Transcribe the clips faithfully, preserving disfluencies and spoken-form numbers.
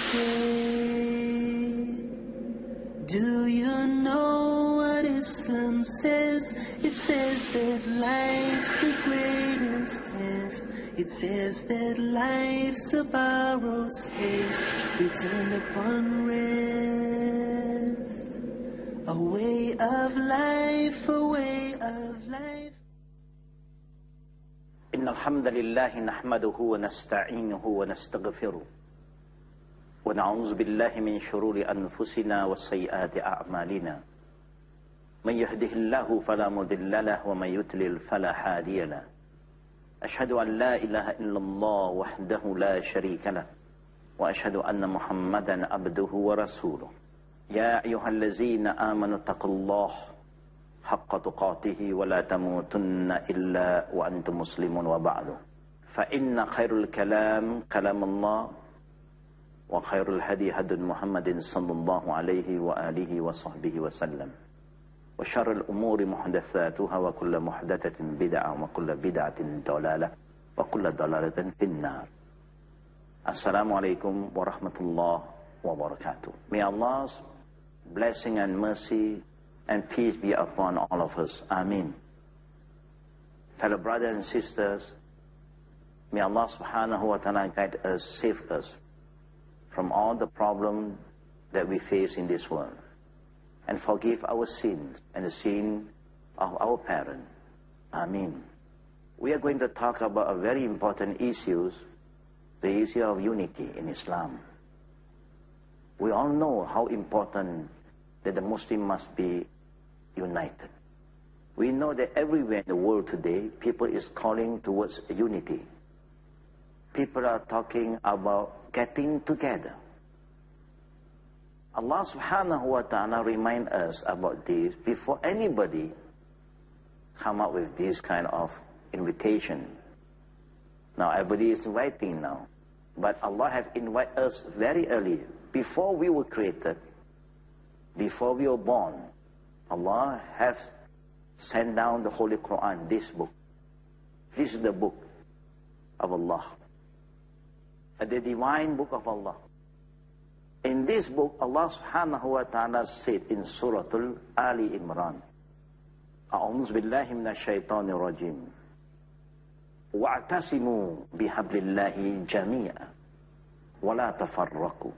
say, do you know what Islam says? It says that life's the greatest test. It says that life's a borrowed space, returned upon rest. A way of life, a way of life. إن الحمد لله نحمده ونستعينه ونستغفره ونعوذ بالله من شرور أنفسنا وسيئات أعمالنا من يهده الله فلا مضل له ومن يضلل فلا هادي له أشهد أن لا إله إلا الله وحده لا شريك له وأشهد أن محمدا عبده ورسوله يا أيها الذين آمنوا اتقوا الله حق تقاته ولا تموتن إلا وأنتم مسلمون وبعد فإن خير الكلام كلام الله وخير الهدي هدي محمد صلى الله عليه وآله وصحبه وسلم وشر الأمور محدثاتها وكل محدثة بدعة وكل بدعة ضلالة وكل ضلالة في النار. Assalamu alaikum wa rahmatullah wa barakatuh. May Allah's blessing and mercy and peace be upon all of us. Ameen. Fellow brothers and sisters, may Allah subhanahu wa ta'ala guide us, save us from all the problems that we face in this world, and forgive our sins and the sin of our parents. Ameen. We are going to talk about a very important issue, the issue of unity in Islam. We all know how important that the Muslim must be united. We know that everywhere in the world today, people is calling towards unity. People are talking about getting together. Allah subhanahu wa ta'ala remind us about this before anybody come up with this kind of invitation. Now everybody is inviting now, but Allah have invited us very early, before we were created, before we were born. Allah has sent down the Holy Quran, this book. This is the book of Allah, the divine book of Allah. In this book, Allah subhanahu wa ta'ala said in Surah Ali Imran, أعوذ بالله من الشيطان الرجيم واعتصموا بحبل الله جميعا ولا تفرقوا.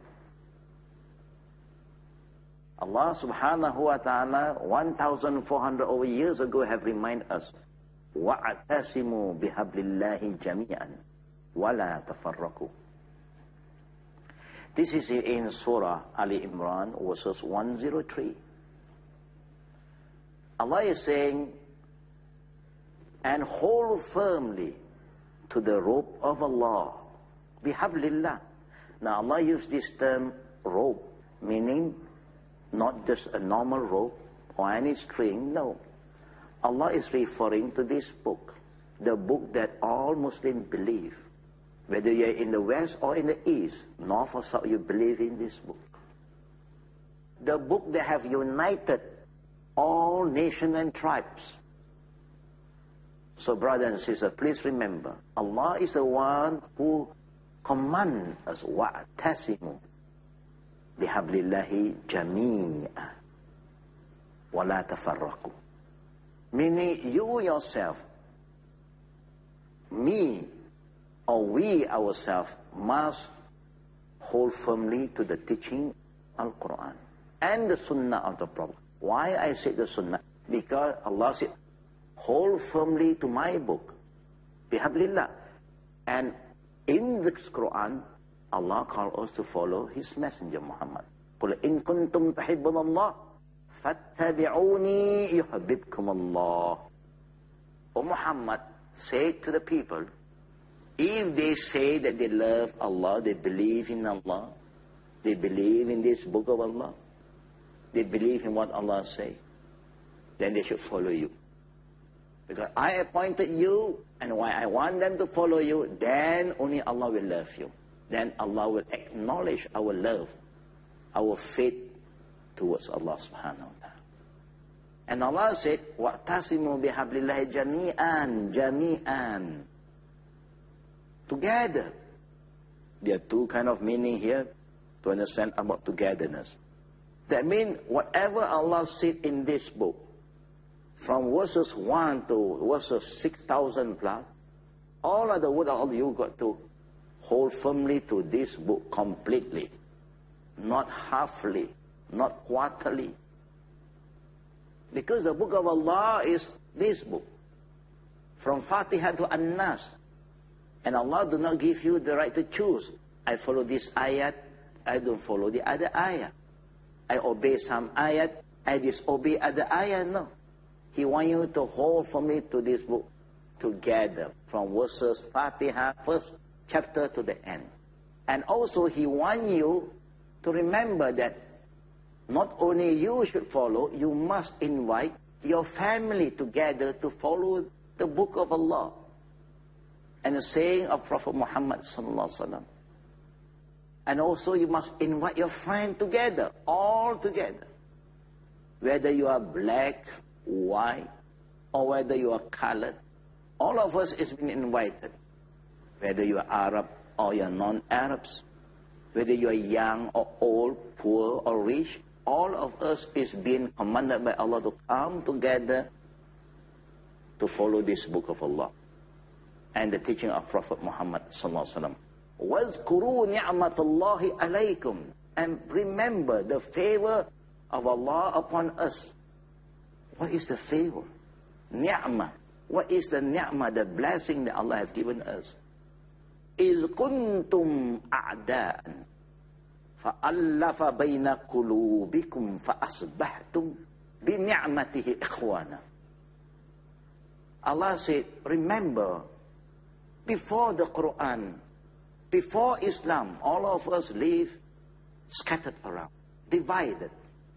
Allah subhanahu wa ta'ala one thousand four hundred over years ago have reminded us, وَاعْتَصِمُوا بِحَبْلِ اللَّهِ جَمِيعًا وَلَا تَفَرَّقُوا. This is in Surah Ali Imran, verses one oh three. Allah is saying, and hold firmly to the rope of Allah, bihablillah. Now Allah used this term rope, meaning not just a normal rope or any string, no. Allah is referring to this book, the book that all Muslims believe. Whether you're in the West or in the East, North or South, you believe in this book. The book that have united all nations and tribes. So brothers and sisters, please remember, Allah is the one who commands us, وَاعْتَصِمُوا bihablillahi jami'a wa la tafarraqu. Meaning you yourself, me, or we ourselves must hold firmly to the teaching of Al-Quran and the Sunnah of the Prophet. Why I say the Sunnah? Because Allah said, hold firmly to my book, bihablillah. And in the Quran, Allah called us to follow His Messenger Muhammad. قُلْ إِن كُنْتُمْ تَحِبُّونَ اللَّهَ فَاتَّبِعُونِي يُحْبِبْكُمُ اللَّهُ. O Muhammad, say to the people, if they say that they love Allah, they believe in Allah, they believe in this book of Allah, they believe in what Allah say, then they should follow you. Because I appointed you, and why I want them to follow you, then only Allah will love you. Then Allah will acknowledge our love, our faith towards Allah subhanahu wa ta'ala. And Allah said, وَاعْتَصِمُوا بِحَبْلِ اللَّهِ جَمِيعًا جَمِيعًا. Together. There are two kind of meaning here. to understand about togetherness. That means whatever Allah said in this book, from verses one to verses six thousand plus, all of the word of Allah, you got to hold firmly to this book completely. Not halfly, not quarterly. Because the book of Allah is this book. From Fatiha to An-Nas. And Allah do not give you the right to choose. I follow this ayat, I don't follow the other ayat. I obey some ayat, I disobey other ayat. No. He wants you to hold firmly to this book together. From verses Fatiha, first chapter to the end. And also He wants you to remember that not only you should follow, you must invite your family together to follow the book of Allah. And the saying of Prophet Muhammad sallallahu alaihi wasallam. And also you must invite your friend together, all together. Whether you are black, white, or whether you are colored, all of us is being invited. Whether you are Arab or you are non-Arabs, whether you are young or old, poor or rich, all of us is being commanded by Allah to come together to follow this book of Allah and the teaching of Prophet Muhammad sallallahu alaihi wasallam. وَاذْكُرُوا نِعْمَةَ اللَّهِ عَلَيْكُمْ. And remember the favor of Allah upon us. What is the favor? Ni'mah. What is the ni'mah, the blessing that Allah has given us? إِذْ كُنْتُمْ أَعْدَاءً فَأَلَّفَ بَيْنَ قُلُوبِكُمْ فَأَصْبَحْتُمْ بِنِعْمَتِهِ إِخْوَانًا. Allah said, remember, before the Quran, before Islam, all of us live scattered around, divided.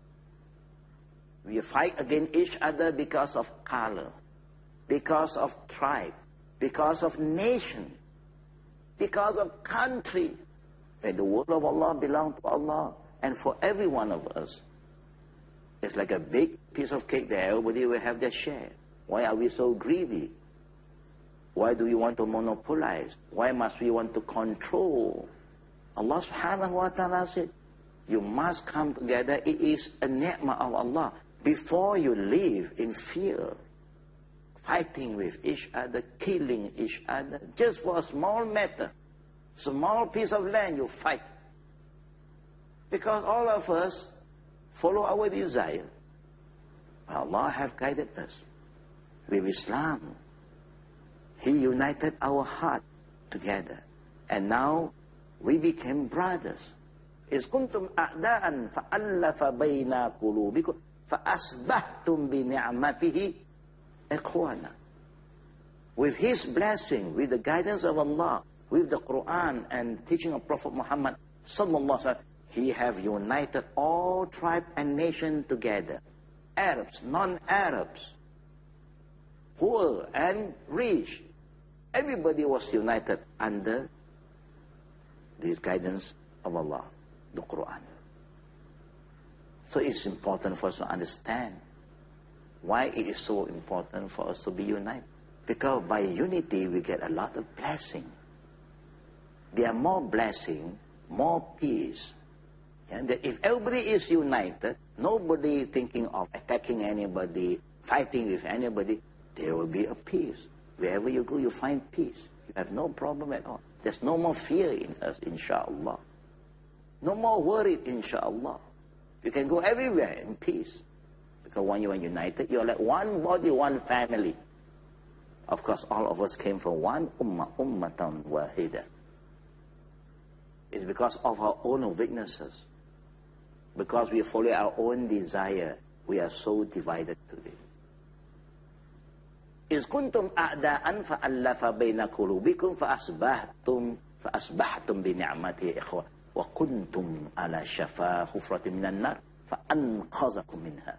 We fight against each other because of color, because of tribe, because of nation, because of country. Where the word of Allah belongs to Allah, and for every one of us, it's like a big piece of cake that everybody will have their share. Why are we so greedy? Why do we want to monopolize? Why must we want to control? Allah subhanahu wa ta'ala said, you must come together. It is a ni'mah of Allah. Before you live in fear, fighting with each other, killing each other, just for a small matter, small piece of land, you fight. Because all of us follow our desire. Allah have guided us with Islam. He united our heart together. And now we became brothers. إِذْ كُنْتُمْ أَعْدَاءً فَأَلَّفَ بَيْنَ قُلُوبِكُمْ فَأَصْبَحْتُمْ بِنِعْمَتِهِ إِخْوَانًا. With His blessing, with the guidance of Allah, with the Quran and teaching of Prophet Muhammad sallallahu alaihi wasallam, He have united all tribe and nation together. Arabs, non-Arabs, poor and rich. Everybody was united under this guidance of Allah, the Quran. So it's important for us to understand why it is so important for us to be united. Because by unity we get a lot of blessing. There are more blessing, more peace. And if everybody is united, nobody thinking of attacking anybody, fighting with anybody, there will be a peace. Wherever you go, you find peace. You have no problem at all. There's no more fear in us, inshallah. No more worry, inshallah. You can go everywhere in peace. Because when you are united, you're like one body, one family. Of course, all of us came from one ummah, ummatan wahida. It's because of our own weaknesses. Because we follow our own desire, we are so divided today. إِذْ كُنْتُمْ أَعْدَاءً فَأَلَّفَ بَيْنَ قُلُوبِكُمْ فَأَصْبَحْتُمْ فَأَصْبَحْتُمْ بِنِعْمَتِهِ إِخْوَةً وَكُنْتُمْ عَلَى شَفَا حُفْرَةٍ مِنَ النَّارِ فَأَنْقَذَكُمْ مِنْهَا.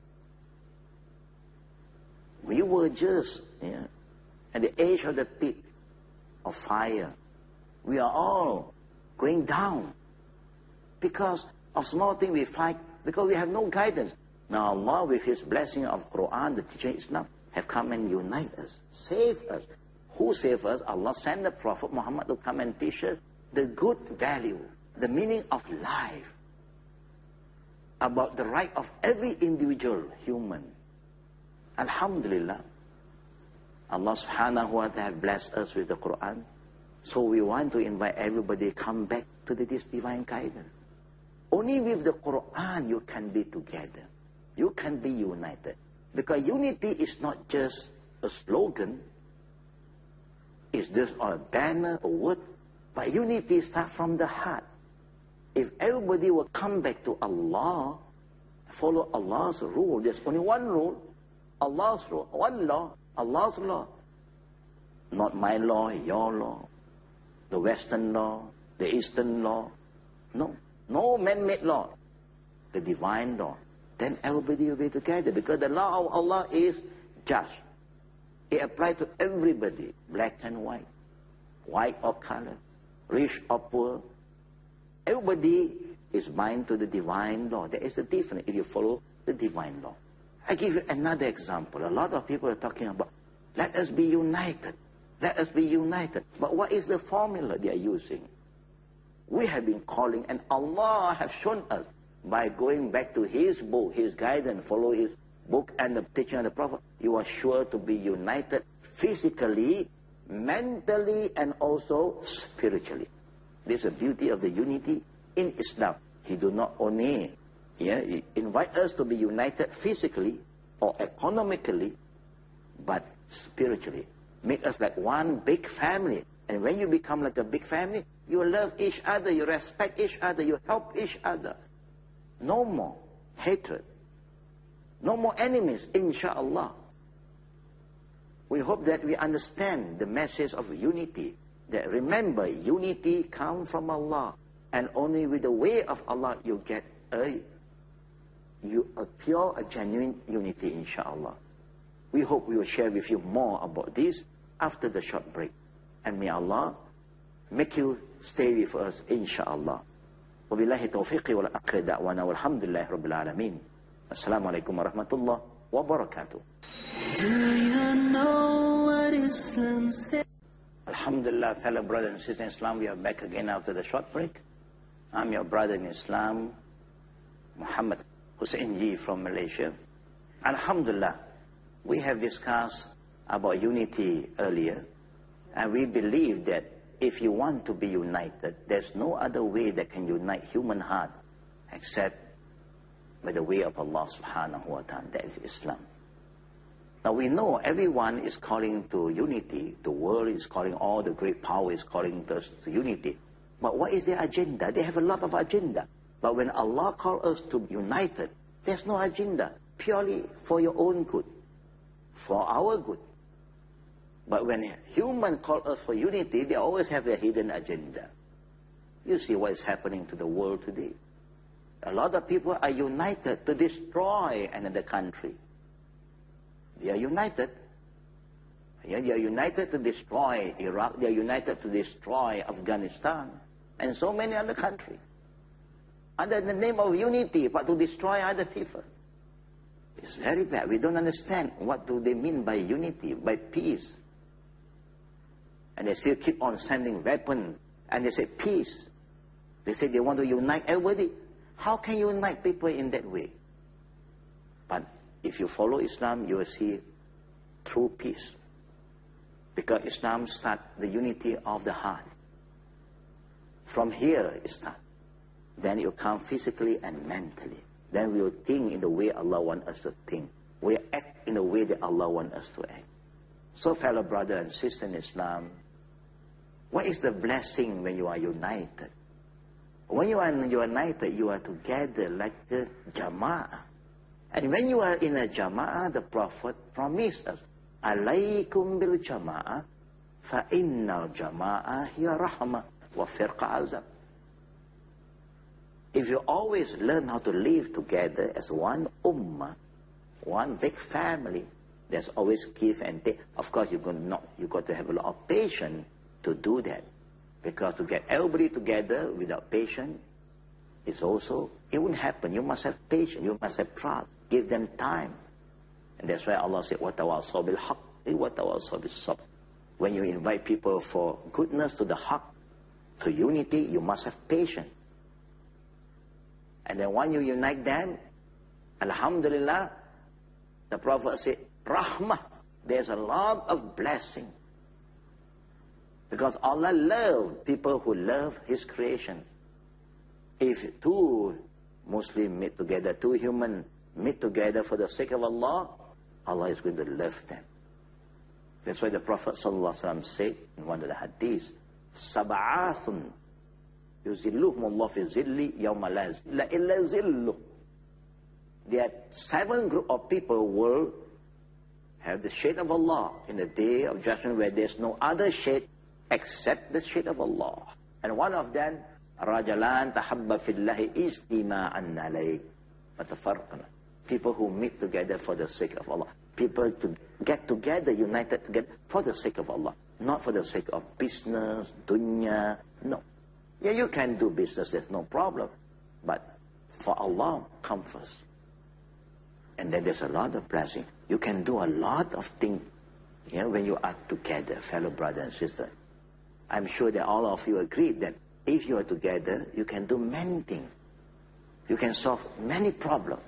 We were just yeah, at the edge of the pit of fire. We are all going down because of small things we fight, because we have no guidance. Now Allah, with His blessing of Quran, the teaching of Islam, have come and unite us, save us. Who saved us? Allah sent the Prophet Muhammad to come and teach us the good value, the meaning of life, about the right of every individual human. Alhamdulillah, Allah subhanahu wa ta'ala blessed us with the Quran. So we want to invite everybody to come back to this divine guidance. Only with the Quran you can be together. You can be united. Because unity is not just a slogan. It's just a banner, a word. But unity starts from the heart. If everybody will come back to Allah, follow Allah's rule, there's only one rule, Allah's rule, one law, Allah's law. Not my law, your law, the Western law, the Eastern law. No, no man-made law, the divine law. Then everybody will be together, because the law of Allah is just. It applies to everybody, black and white, white or color, rich or poor. Everybody is bound to the divine law. There is a difference if you follow the divine law. I give you another example. A lot of people are talking about, let us be united. Let us be united. But what is the formula they are using? We have been calling, and Allah has shown us by going back to His book, His guidance, follow His book and the teaching of the Prophet, you are sure to be united physically, mentally, and also spiritually. This is the beauty of the unity in Islam. He do not only yeah, invite us to be united physically or economically, but spiritually. Make us like one big family. And when you become like a big family, you love each other, you respect each other, you help each other. No more hatred. No more enemies, inshallah. We hope that we understand the message of unity. That remember, unity comes from Allah. And only with the way of Allah you get a, you, a pure, a genuine unity, inshallah. We hope we will share with you more about this after the short break. And may Allah make you stay with us, inshallah. وبالله توفيقي والآخر دعوانا والحمد لله رب العالمين. السلام عليكم ورحمة الله وبركاته. Do you know what Islam says? Alhamdulillah, fellow brothers and sisters in Islam, we are back again after the short break. I'm your brother in Islam, Muhammad Hussein Ji from Malaysia. Alhamdulillah, we have discussed about unity earlier, and we believe that if you want to be united, there's no other way that can unite human heart except by the way of Allah subhanahu wa ta'ala, that is Islam. Now we know everyone is calling to unity. The world is calling, all the great power is calling us to unity. But what is their agenda? They have a lot of agenda. But when Allah calls us to be united, there's no agenda. Purely for your own good. For our good. But when humans call us for unity, they always have a hidden agenda. You see what is happening to the world today. A lot of people are united to destroy another country. They are united. Yeah, they are united to destroy Iraq. They are united to destroy Afghanistan. And so many other countries. Under the name of unity, but to destroy other people. It's very bad. We don't understand what do they mean by unity, by peace. And they still keep on sending weapons. And they say peace. They say they want to unite everybody. How can you unite people in that way? But if you follow Islam, you will see true peace. Because Islam starts the unity of the heart. From here it starts. Then it will come physically and mentally. Then we will think in the way Allah wants us to think. We will act in the way that Allah wants us to act. So fellow brother and sister in Islam, what is the blessing when you are united? When you are united, you are together like a jama'ah. And when you are in a jama'ah, the Prophet promised us, alaykum bil jama'ah, fa innal jama'ah hiya rahmah wa firqa azab. If you always learn how to live together as one ummah, one big family, there's always give and take. Of course, you're going to not, you got to have a lot of patience to do that. Because to get everybody together without patience is also, it won't happen. You must have patience. You must have trust. Give them time. And that's why Allah said, وَتَوَاصَوْا بِالْحَقِّ وَتَوَاصَوْا بِالصَّبْرِ. When you invite people for goodness to the haqq, to unity, you must have patience. And then when you unite them, alhamdulillah, the Prophet said, rahmah, there's a lot of blessing. Because Allah loves people who love His creation. If two Muslims meet together, two humans meet together for the sake of Allah, Allah is going to love them. That's why the Prophet ﷺ said in one of the hadiths, Sab'athun yuzilluhum Allah fi zilli yawma la zilla illa zilluh. There are seven group of people will have the shade of Allah in the day of judgment where there's no other shade except the shade of Allah. And one of them, Rajalan tahabba fillahi istima'an alayh. Matafarqana. People who meet together for the sake of Allah. People to get together, united together for the sake of Allah. Not for the sake of business, dunya, no. Yeah, you can do business, there's no problem. But for Allah, come first. And then there's a lot of blessing. You can do a lot of things, you know, when you are together, fellow brother and sister. I'm sure that all of you agree that if you are together, you can do many things. You can solve many problems.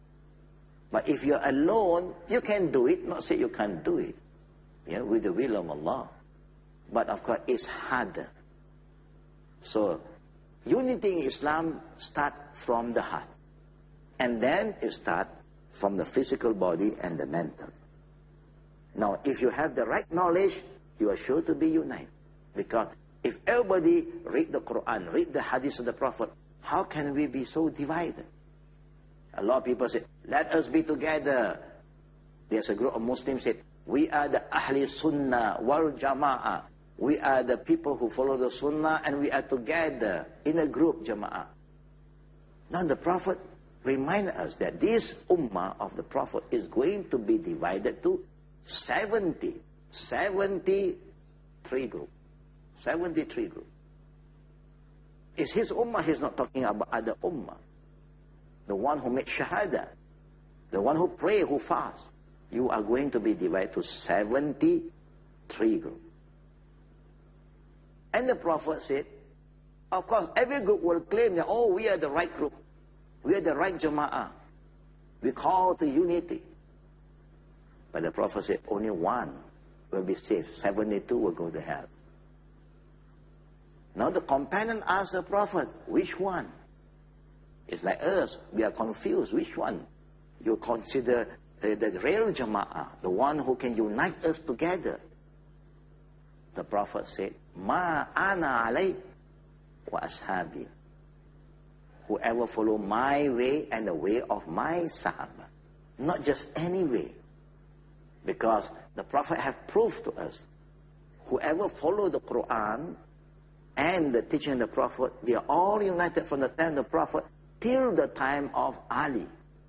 But if you're alone, you can do it, not say you can't do it, you know, with the will of Allah. But of course, it's harder. So, unity in Islam starts from the heart. And then it starts from the physical body and the mental. Now, if you have the right knowledge, you are sure to be united. Because if everybody read the Quran, read the hadith of the Prophet, how can we be so divided? A lot of people say, let us be together. There's a group of Muslims said, we are the Ahli Sunnah wal Jama'ah. We are the people who follow the Sunnah and we are together in a group, Jama'ah. Now the Prophet reminded us that this Ummah of the Prophet is going to be divided to seventy, seventy-three groups. seventy-three groups. It's his Ummah, he's not talking about other Ummah. The one who makes Shahada, the one who pray, who fast. You are going to be divided to seventy-three groups. And the Prophet said, of course, every group will claim that, oh, we are the right group. We are the right Jama'ah. We call to unity. But the Prophet said, only one will be saved. seventy-two will go to hell. Now the companion asked the Prophet, which one? It's like us. We are confused. Which one? You consider the, the real Jama'ah, the one who can unite us together. The Prophet said, Ma ana alay wa ashabi. Whoever follow my way and the way of my Sahaba. Not just any way. Because the Prophet have proved to us, whoever follow the Quran and the teaching of the Prophet, they are all united from the time of the Prophet till the time of Ali.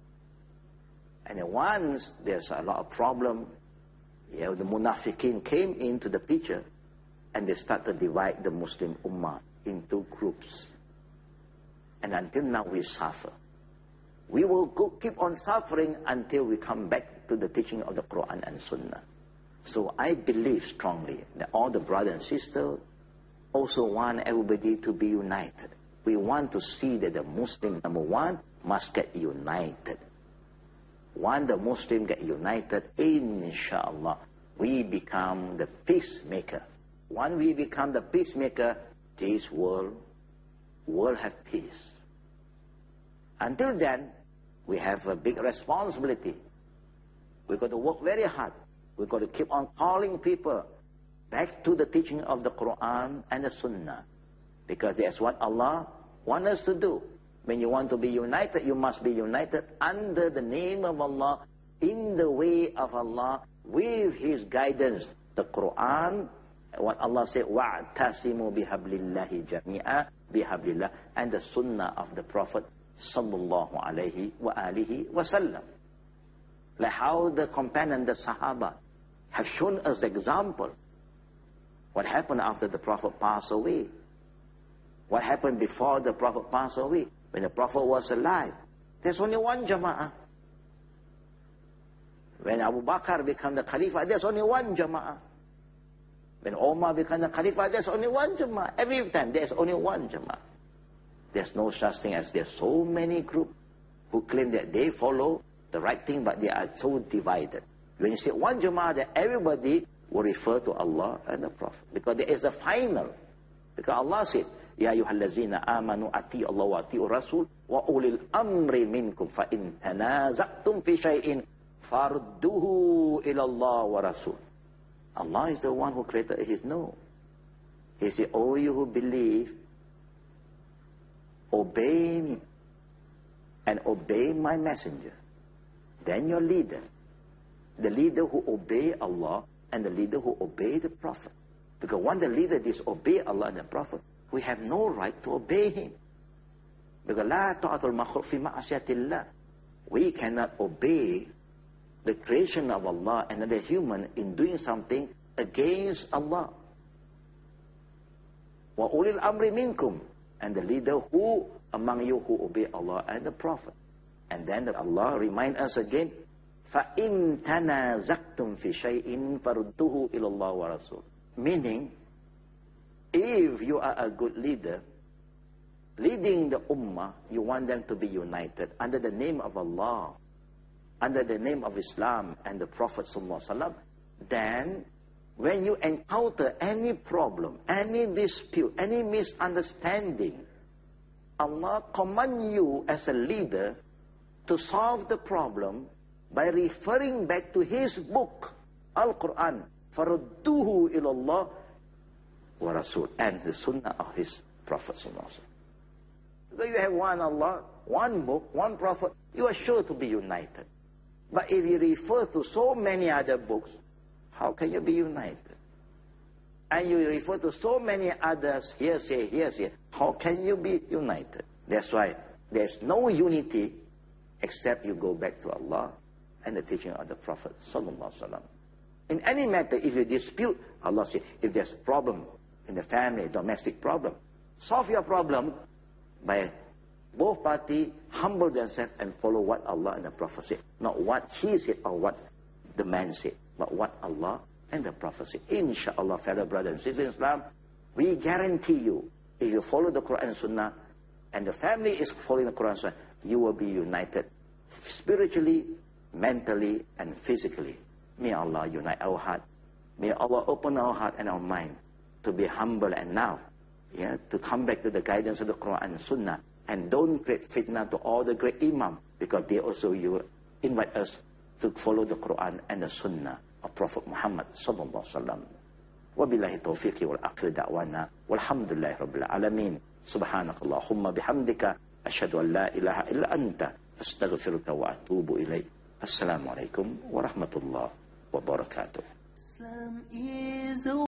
And once there's a lot of problem, you know, the Munafiqeen came into the picture and they started to divide the Muslim Ummah into groups. And until now we suffer. We will go, keep on suffering until we come back to the teaching of the Quran and Sunnah. So I believe strongly that all the brothers and sisters also want everybody to be united. We want to see that the Muslim, number one, must get united. Once the Muslim get united, inshallah, we become the peacemaker. Once we become the peacemaker, this world will have peace. Until then, we have a big responsibility. We've got to work very hard. We've got to keep on calling people back to the teaching of the Quran and the Sunnah. Because that's what Allah wants us to do. When you want to be united, you must be united under the name of Allah, in the way of Allah, with His guidance. The Quran, what Allah said, وَاعْتَصِمُوا بِحَبْلِ اللَّهِ جَمِيعًا بِحَبْلِ اللَّهِ, and the Sunnah of the Prophet sallallahu alayhi wa alihi wa sallam. Like how the companion, the Sahaba, have shown us the example. What happened after the Prophet passed away? What happened before the Prophet passed away? When the Prophet was alive, there's only one Jama'ah. When Abu Bakr became the Khalifa, there's only one Jama'ah. When Omar became the Khalifa, there's only one Jama'ah. Every time there's only one Jama'ah. There's no such thing as there's so many groups who claim that they follow the right thing, but they are so divided. When you say one Jama'ah, then everybody will refer to Allah and the Prophet. Because there is the final. Because Allah said, Ya ayyuhallazina amanu ati Allah wa ati rasul wa ulil amri minkum fa in tanaza'tum fi shay'in farduhu ila Allah wa rasul. Allah is the one who created his no. He said, oh, you who believe, obey me and obey my messenger. Then your leader, the leader who obey Allah and the leader who obey the Prophet. Because when the leader disobey Allah and the Prophet, we have no right to obey him. Because la ta'atul makhluq fi ma'asyatillah. We cannot obey the creation of Allah and the human in doing something against Allah. Wa ulil amri minkum, and the leader who among you who obey Allah and the Prophet. And then Allah remind us again, فَإِن تَنَازَقْتُمْ فِي شَيْءٍ فَرُدُّهُ إِلَى اللَّهِ وَرَسُولِ. Meaning, if you are a good leader, leading the ummah, you want them to be united under the name of Allah, under the name of Islam and the Prophet ﷺ, then when you encounter any problem, any dispute, any misunderstanding, Allah command you as a leader to solve the problem by referring back to His book, Al-Quran, فَرُدُّهُ إِلَى اللَّهِ وَرَسُولِ, and the Sunnah of His Prophet ﷺ. So you have one Allah, one book, one Prophet, you are sure to be united. But if you refer to so many other books, how can you be united? And you refer to so many others, hearsay, hearsay, how can you be united? That's why there's no unity except you go back to Allah and the teaching of the Prophet sallallahu alaihi wasallam. In any matter, if you dispute, Allah says, if there's a problem in the family, domestic problem, solve your problem by both parties humble themselves and follow what Allah and the Prophet said. Not what he said or what the man said, but what Allah and the Prophet said. Inshallah, fellow brothers and sisters in Islam, we guarantee you, if you follow the Quran and Sunnah, and the family is following the Quran and Sunnah, you will be united spiritually, mentally, and physically. May Allah unite our heart. May Allah open our heart and our mind to be humble and now, yeah, to come back to the guidance of the Quran and Sunnah. And don't create fitna to all the great imam, because they also you invite us to follow the Quran and the Sunnah of Prophet Muhammad sallallahu alaihi wasallam. Wabillahi taufiqi wal aqli da'wana walhamdulillahi rabbil alamin. Subhanakallahumma bihamdika ashhadu an la ilaha illa anta astaghfiruka wa atubu ilayk. Assalamu alaikum wa rahmatullahi wa barakatuh. Islam is a